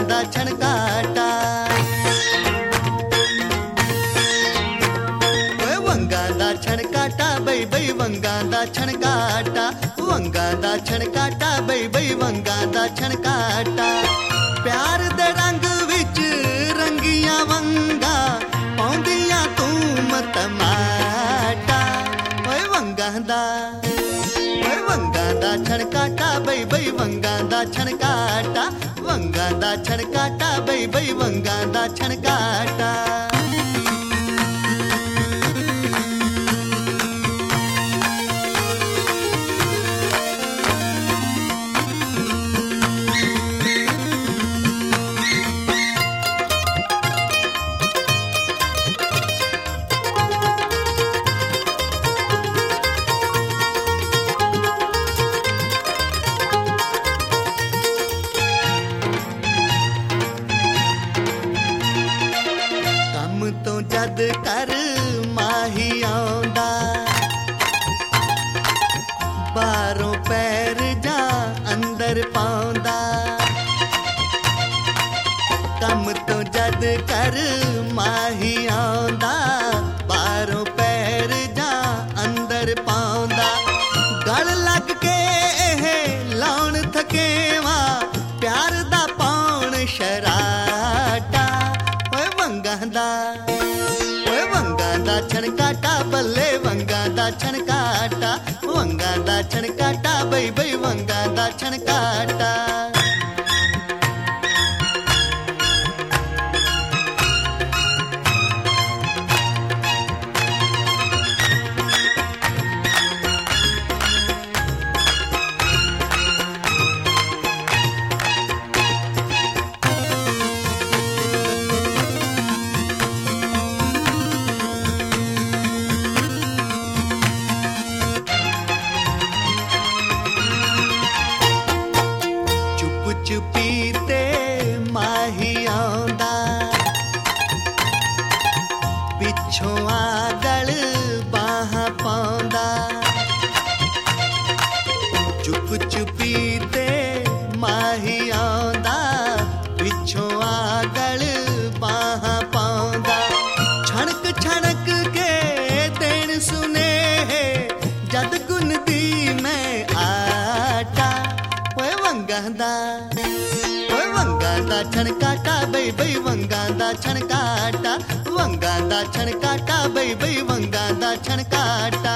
दा छणकाटा। ओए वंगा दा छणकाटा बई बई वंगा दा छणकाटा, वंगा दा छणकाटा बई बई वंगा दा छणकाटा। प्यार दे रंग विच रंगियां वंगा पाउंदियां तू मतमाटा। ओए वंगा दा छणकाटा बई बई वंगा दा छणकाटा, वंगा दा छणकाटा बई बई वंगा दा छणकाटा। तो जद कर माही आउंदा, बारों पैर जा अंदर पाउंदा। कम तो जद कर माही आउंदा, बारों पैर जा अंदर पाउंदा। गल लग के लाउण थकेवा प्यार दा पाउण शराटा। ओए वंगा दा छणकाटा बल्ले वंगा दा छणकाटा, वंगा दा छणकाटा बई बई वंगा दा छणकाटा। चुपीते माही आउंदा, पिछों आगल बाह पाउंदा। चुप चुपीते माही आउंदा, पिछों आगल बाह पाउंदा। छणक छणक के देण सुने जद गुन दी मैं आटा। ओए वंगा दा छणकाटा बई बई वंगा दा छणकाटा, वंगा दा छणकाटा बई बई वंगा दा छणकाटा।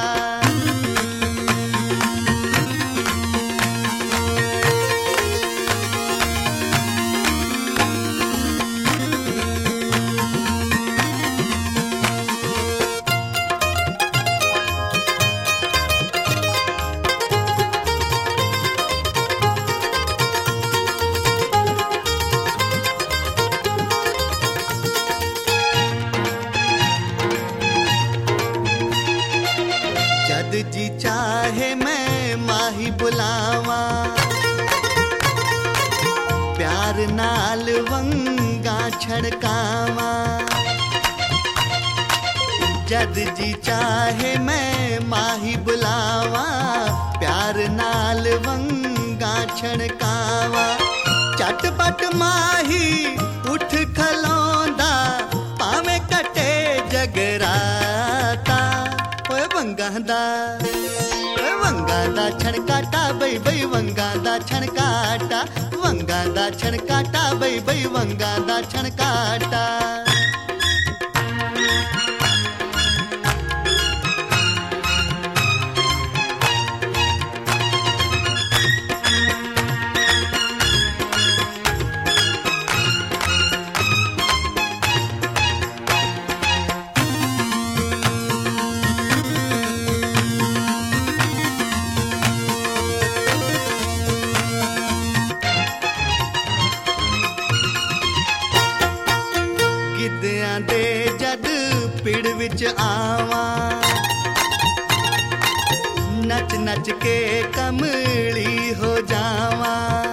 जद जी चाहे मैं माही बुलावा, प्यार नाल वंगा छड़कावा। जद जी चाहे मैं माही बुलावा, प्यार नाल वंगा छड़कावा। चटपट माही उठ खलोंदा, पावे कटे जगराता। ओए वंगा दा छणकाटा बई बई वंगा दा छणकाटा, वंगा दा छणकाटा बई बई वंगा दा छणकाटा। गिद्धियां दे जद पिड़ विच आवा, नच नच के कमली हो जावा।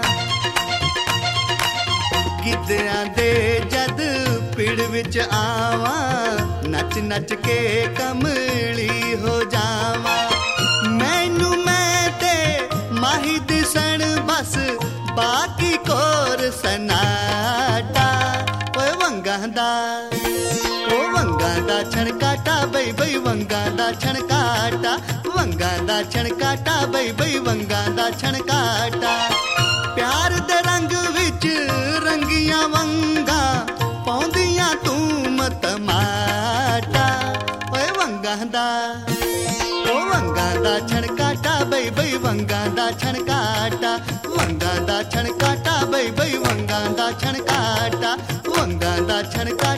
गिद्धियां दे जद पिड़ विच आवा, नच नच के कमली हो जावा। मैनू मैं ते माही दिसण बस बाकी कोर सना। ਬਈ ਵੰਗਾਂ ਦਾ ਛਣਕਾਟਾ ਵੰਗਾਂ ਦਾ ਛਣਕਾਟਾ ਬਈ ਵੰਗਾਂ ਦਾ ਛਣਕਾਟਾ ਪਿਆਰ ਦੇ ਰੰਗ ਵਿੱਚ ਰੰਗੀਆਂ ਵੰਗਾਂ ਪਾਉਂਦੀਆਂ ਤੂੰ ਮਤਮਾਟਾ ਓਏ ਵੰਗਾਂ ਦਾ ਛਣਕਾਟਾ ਬਈ ਵੰਗਾਂ ਦਾ ਛਣਕਾਟਾ ਵੰਗਾਂ ਦਾ ਛਣਕਾਟਾ ਬਈ ਵੰਗਾਂ ਦਾ ਛਣਕਾਟਾ ਵੰਗਾਂ ਦਾ ਛਣਕਾਟਾ